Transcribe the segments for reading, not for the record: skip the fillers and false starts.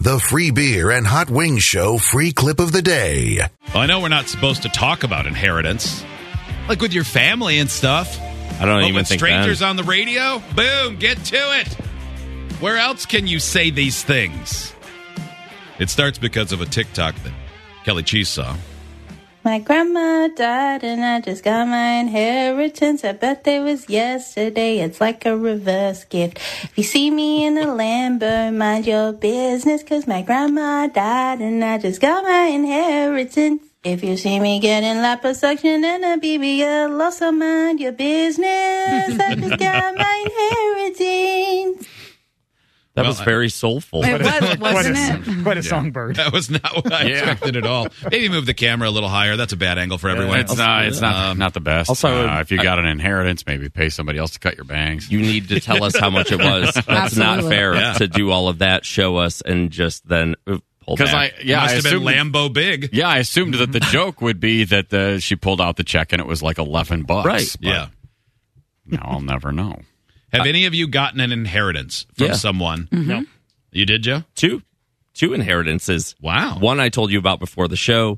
the free beer and hot wings show free clip of the day. Well, I know we're not supposed to talk about inheritance, like with your family and stuff. I don't even with think strangers on the radio, boom, get to it. Where else can you say these things? It starts because of a TikTok that Kelly Cheese saw. My grandma died and I just got my inheritance. Her birthday was yesterday. It's like a reverse gift. If you see me in a Lambo, mind your business. 'Cause my grandma died and I just got my inheritance. If you see me getting liposuction and a BBL, also mind your business. I just got my inheritance. That was very soulful. It was, wasn't it? Quite a songbird. That was not what I expected at all. Maybe move the camera a little higher. That's a bad angle for everyone. It's not the best. Also, if you got an inheritance, maybe pay somebody else to cut your bangs. You need to tell us how much it was. That's not fair to do all of that, show us, and just then pull back. Must have been Lambo big. Yeah, I assumed that the joke would be that she pulled out the check and it was like $11. Right. Yeah. Now I'll never know. Have any of you gotten an inheritance from someone? Mm-hmm. No. You did, Joe? Two inheritances. Wow. One I told you about before the show.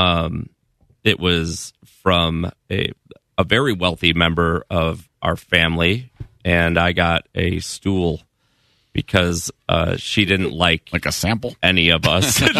It was from a very wealthy member of our family, and I got a stool because she didn't like a sample any of us. And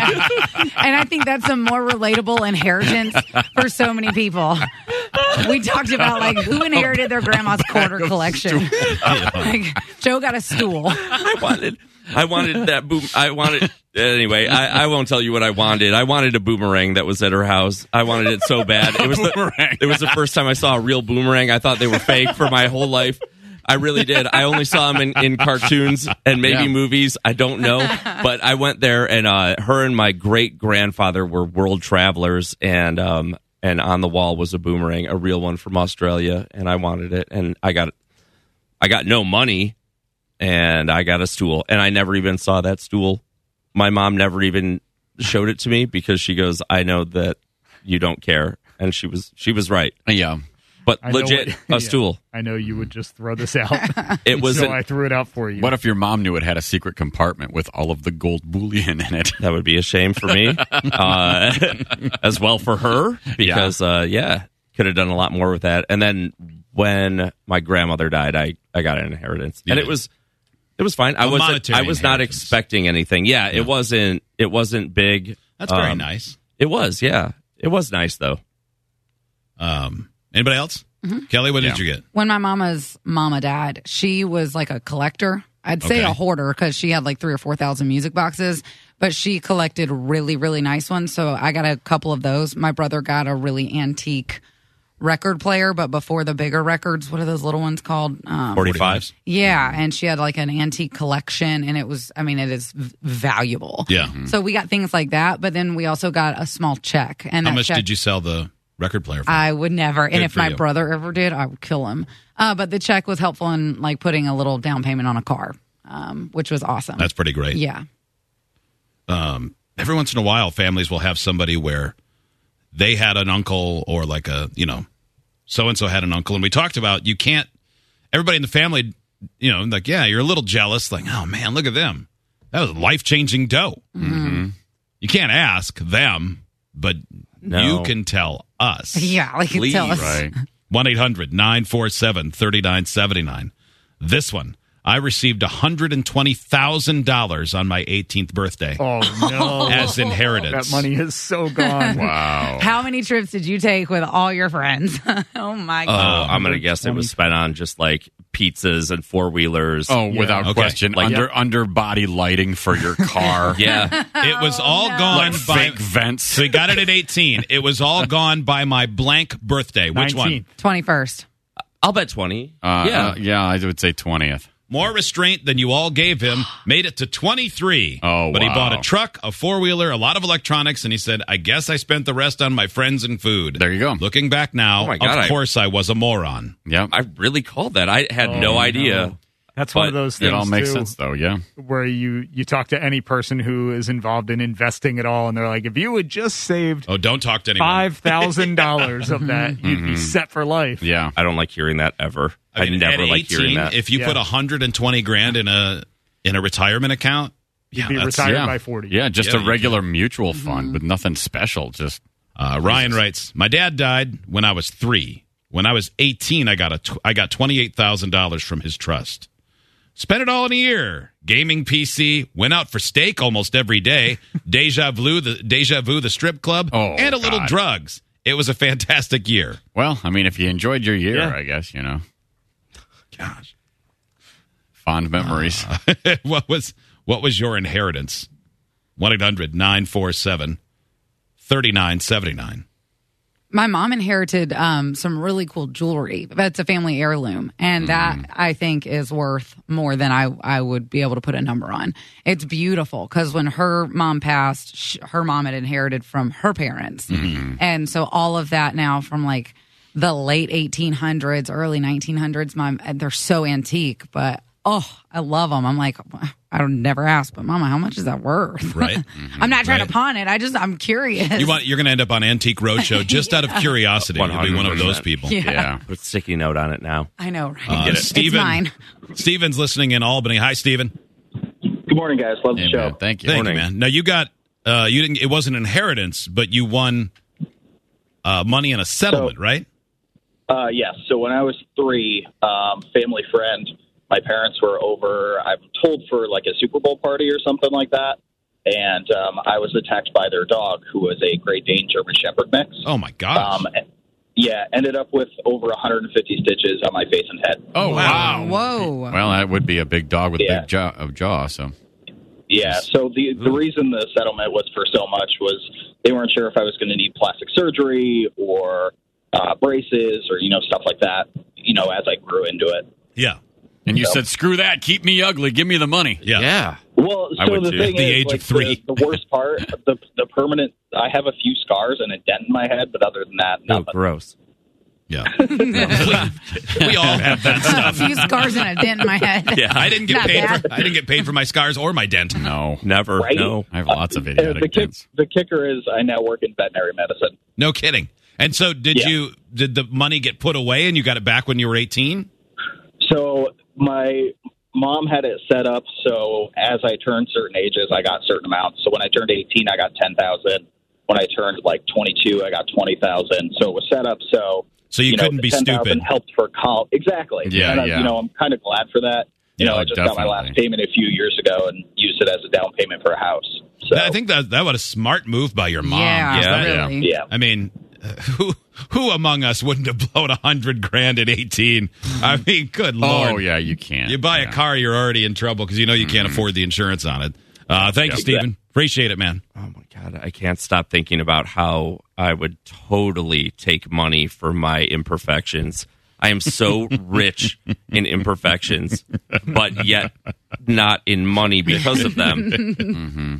I think that's a more relatable inheritance for so many people. We talked about like who inherited their grandma's quarter collection. Like, Joe got a stool. I wanted that boom. Anyway, I won't tell you what I wanted. I wanted a boomerang that was at her house. I wanted it so bad. It was the first time I saw a real boomerang. I thought they were fake for my whole life. I really did. I only saw them in cartoons and maybe movies. I don't know. But I went there, and her and my great-grandfather were world travelers, and on the wall was a boomerang, a real one from Australia, and I wanted it. And I got no money, and I got a stool. And I never even saw that stool. My mom never even showed it to me because she goes, I know that you don't care. And she was right. Yeah. But legit, a stool. I know you would just throw this out. It was. So I threw it out for you. What if your mom knew it had a secret compartment with all of the gold bullion in it? That would be a shame for me, as well for her, because could have done a lot more with that. And then when my grandmother died, I got an inheritance, and it was fine. I was not expecting anything. Yeah, it wasn't big. That's very nice. It was, yeah, it was nice though. Anybody else? Mm-hmm. Kelly, what did you get? When my mama's mama died, she was like a collector. I'd say a hoarder because she had like 3,000 or 4,000 music boxes, but she collected really, really nice ones. So I got a couple of those. My brother got a really antique record player, but before the bigger records, what are those little ones called? 45s? Yeah, and she had like an antique collection, and it is valuable. Yeah. Mm-hmm. So we got things like that, but then we also got a small check. And how much did you sell the record player for? I would never. Good and if for my you. brother ever did, I would kill him. But the check was helpful in like putting a little down payment on a car, which was awesome. That's pretty great. Yeah. Every once in a while, families will have somebody where they had an uncle or like so-and-so had an uncle. And we talked about everybody in the family, like, yeah, you're a little jealous. Like, oh, man, look at them. That was life-changing dough. Mm-hmm. You can't ask them, but you can tell us. Yeah, like you can tell us. Right. 1-800-947-3979. This one. I received $120,000 on my 18th birthday. Oh, no. As inheritance. That money is so gone. Wow. How many trips did you take with all your friends? Oh, my God. I'm going to guess it was spent on just like pizzas and four-wheelers. Oh, without question. Like, under-body lighting for your car. Yeah. It was all gone Like by fake vents. So we got it at 18. It was all gone by my blank birthday. Which 19th. one? 21st. I'll bet 20. Yeah, I would say 20th. More restraint than you all gave him. Made it to 23. Oh, But he wow. bought a truck, a four-wheeler, a lot of electronics, and he said, I guess I spent the rest on my friends and food. There you go. Looking back now, Oh my God, of course I was a moron. Yep. I really called that. I had no idea. No. That's one of But those things, It all makes too, sense, though, yeah. where you talk to any person who is involved in investing at all, and they're like, if you had just saved Oh, don't talk to anyone. $5,000 of that, you'd be set for life. Yeah. I don't like hearing that ever. I mean, never at like hearing 18, that. if you put $120,000 in a retirement account, You'd be retired by 40. Yeah, just a you regular mutual fund with nothing special. Just Ryan writes, my dad died when I was 3. When I was 18, I got $28,000 from his trust. Spent it all in a year. Gaming PC, went out for steak almost every day. Deja Vu, the strip club, and a little drugs. It was a fantastic year. Well, I mean, if you enjoyed your year, I guess, you know. Gosh. Fond memories. What was your inheritance? 1-800-947-3979. My mom inherited some really cool jewelry. That's a family heirloom. And that, I think, is worth more than I would be able to put a number on. It's beautiful because when her mom passed, her mom had inherited from her parents. And so all of that now from like the late 1800s, early 1900s, they're so antique. But, I love them. I'm like, I don't never ask, but Mama, how much is that worth? Right. I'm not trying to pawn it. I'm curious. You're going to end up on Antique Roadshow just out of curiosity. You'll be one of 100%. those people. Yeah. Put a sticky note on it now. I know, right? Steven, It's mine. Steven's listening in Albany. Hi, Steven. Good morning, guys. Love the Hey, show. man, thank you. Thank you, man. Now you got you didn't. It wasn't inheritance, but you won money in a settlement, right? Yes. So when I was 3, family friend, my parents were over, I'm told, for like a Super Bowl party or something like that. And I was attacked by their dog, who was a Great Dane German Shepherd mix. Oh my gosh. Ended up with over 150 stitches on my face and head. Oh wow. Whoa. Well, that would be a big dog with a big jaw, so. Yeah, so the reason the settlement was for so much was they weren't sure if I was going to need plastic surgery or braces or, stuff like that, as I grew into it. Yeah. And you said, screw that, keep me ugly, give me the money. Yeah. Well, I so would the too. thing At the is, age of 3. the worst part, the permanent, I have a few scars and a dent in my head, but other than that, Oh, nothing. gross. Yeah. we all have that A stuff. few scars and a dent in my head. Yeah. I didn't get Not paid. bad. I didn't get paid for my scars or my dent. No. Never. Right? No. I have lots of idiotic dents. The kicker is I now work in veterinary medicine. No kidding. And so, did the money get put away and you got it back when you were 18? So my mom had it set up so as I turned certain ages, I got certain amounts. So when I turned 18, I got 10,000. When I turned like 22, I got 20,000. So it was set up so you couldn't the be 10,000 stupid. helped for college. Exactly. Yeah, and yeah. I'm kind of glad for that. I just got my last definitely. payment a few years ago and used it as a down payment for a house. So I think that was a smart move by your mom. Yeah, Yeah. really. yeah. I mean, who among us wouldn't have blown $100,000 at 18? I mean, good Lord. Oh, yeah, you can't. You buy a car, you're already in trouble because you know you can't afford the insurance on it. Thank you, Stephen. Appreciate it, man. Oh my God, I can't stop thinking about how I would totally take money for my imperfections. I am so rich in imperfections, but yet not in money because of them.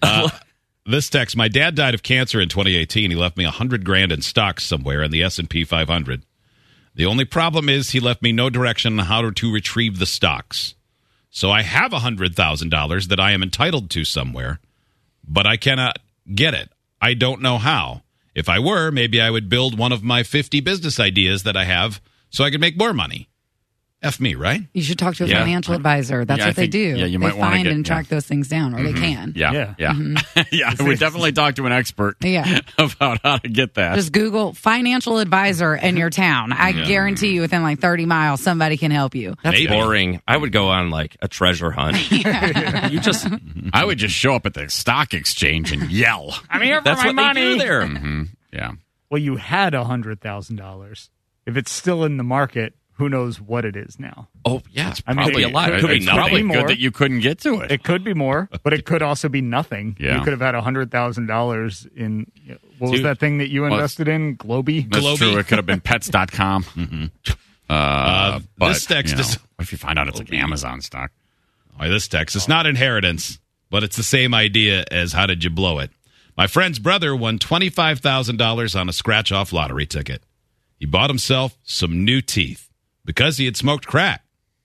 This text: my dad died of cancer in 2018. He left me $100,000 in stocks somewhere in the S&P 500. The only problem is he left me no direction on how to retrieve the stocks. So I have $100,000 that I am entitled to somewhere, but I cannot get it. I don't know how. If I were, maybe I would build one of my 50 business ideas that I have so I could make more money. F me, right? You should talk to a Yeah. financial advisor. That's Yeah, I what they think- do. yeah, you they might wanna find get- and track those things down, or they can. Yeah. Yeah. Mm-hmm. Yeah. I would definitely talk to an expert Yeah. about how to get that. Just Google financial advisor in your town. I guarantee you within like 30 miles, somebody can help you. That's Maybe. boring. I would go on like a treasure hunt. You just I would just show up at the stock exchange and yell. I'm here that's what they do there. Yeah. Well, you had $100,000. If it's still in the market, who knows what it is now? Oh yeah, I mean, probably it a lot. could- Could be it's nothing. probably Good more. that you couldn't get to it. It could be more, but it could also be nothing. Yeah. You could have had $100,000 in what was Dude. that thing that you invested in? Globy? That's Globy. true. It could have been pets.com. But, this text you know, is- what if you find out it's like Amazon stock? This text. It's not inheritance, but it's the same idea as how did you blow it? My friend's brother won $25,000 on a scratch-off lottery ticket. He bought himself some new teeth because he had smoked crack.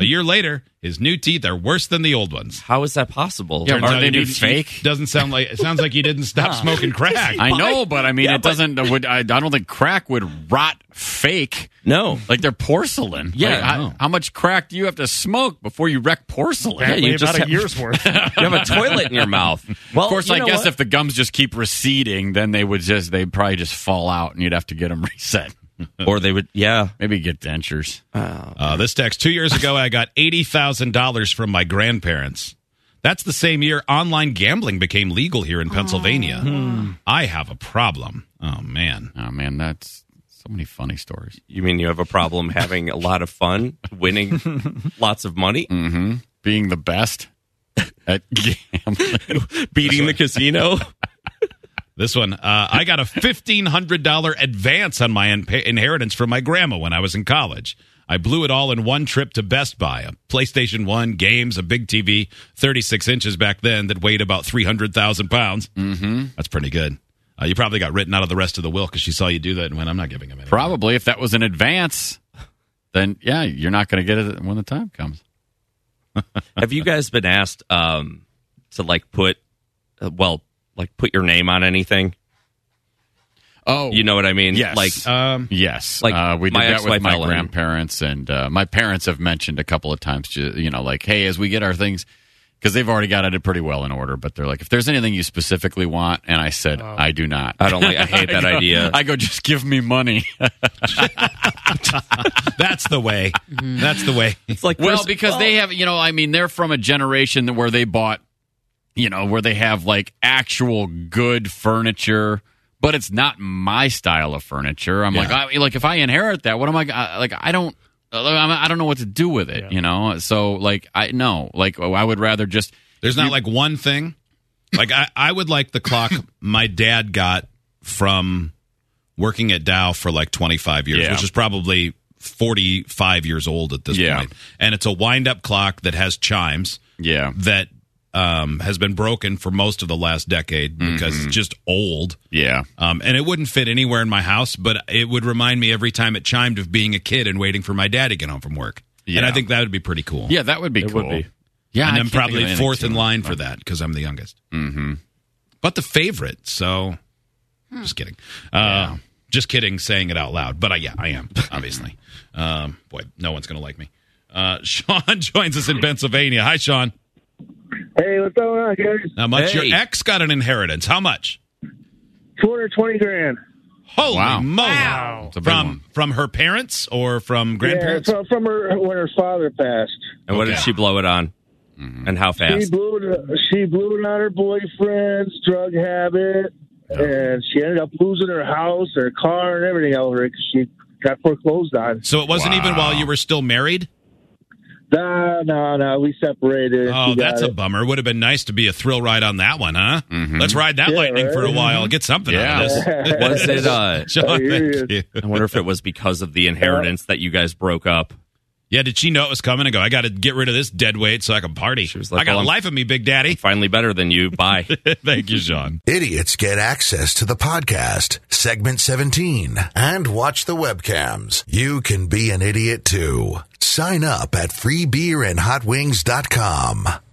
A year later, his new teeth are worse than the old ones. How is that possible? Yeah, Turns are out they you new didn't- fake? Doesn't sound like. It sounds like you didn't stop smoking crack. I know, but I mean, it doesn't. I don't think crack would rot fake. No. Like they're porcelain. Yeah, Like, I know. how much crack do you have to smoke before you wreck porcelain? Apparently you just about a have- year's worth. You have a toilet in your mouth. Well, Of course, you I know guess what? if the gums just keep receding, then they'd probably just fall out, and you'd have to get them reset. Or they would, yeah. Maybe get dentures. This text: 2 years ago, I got $80,000 from my grandparents. That's the same year online gambling became legal here in Pennsylvania. I have a problem. Oh man. Oh man, that's so many funny stories. You mean you have a problem having a lot of fun, winning lots of money, Being the best at gambling. beating the casino? This one, I got a $1,500 advance on my inheritance from my grandma when I was in college. I blew it all in one trip to Best Buy. A PlayStation 1, games, a big TV, 36 inches back then that weighed about 300,000 pounds. Mm-hmm. That's pretty good. You probably got written out of the rest of the will because she saw you do that and went, I'm not giving him anything. Probably if that was an advance, then yeah, you're not going to get it when the time comes. Have you guys been asked to like put your name on anything? Oh, You know what I mean? yes, Like, yes. like we did my that with ex-wife my Ellen. grandparents, and my parents have mentioned a couple of times, like, hey, as we get our things, because they've already got it pretty well in order, but they're like, if there's anything you specifically want, and I said, I do not. I don't like. I hate that idea. I go, just give me money. That's the way. That's the way. It's like Well, because they have, they're from a generation where they bought, where they have like actual good furniture, but it's not my style of furniture. I'm like if I inherit that, what am I like? I don't know what to do with it, So like, I would rather just. There's not like one thing. Like I would like the clock my dad got from working at Dow for like 25 years, Yeah. which is probably 45 years old at this point. And it's a wind-up clock that has chimes that has been broken for most of the last decade because it's just old. Yeah. And it wouldn't fit anywhere in my house, but it would remind me every time it chimed of being a kid and waiting for my dad to get home from work. Yeah. And I think that would be pretty cool. Yeah, that would be cool. would be. Yeah, And I I'm can't think of probably anything fourth in similar. line for that because I'm the youngest. Mm-hmm. But the favorite, so just kidding. Just kidding saying it out loud. But I am, obviously. Boy, no one's going to like me. Sean joins us in Pennsylvania. Hi, Sean. Hey, what's going on, guys? How much? Hey. Your ex got an inheritance. How much? $220,000. Holy Wow. moly. Wow. It's a big one. From her parents or from grandparents? Yeah, from her when her father passed. And what did she blow it on? And how She fast? blew it on her boyfriend's drug habit, and she ended up losing her house, her car, and everything over it because she got foreclosed on. So it wasn't even while you were still married? No, we separated. Oh, She got that's a it. bummer. Would have been nice to be a thrill ride on that one, huh? Let's ride that lightning for a right? while. Get something out of this. Was it? Sean, hear thank you. I wonder if it was because of the inheritance that you guys broke up. Yeah, did she know it was coming and go, I got to get rid of this dead weight so I can party? She was like, I got well, a life of me, Big Daddy. Finally better than you. Bye. Thank you, Sean. Idiots get access to the podcast, segment 17, and watch the webcams. You can be an idiot too. Sign up at freebeerandhotwings.com.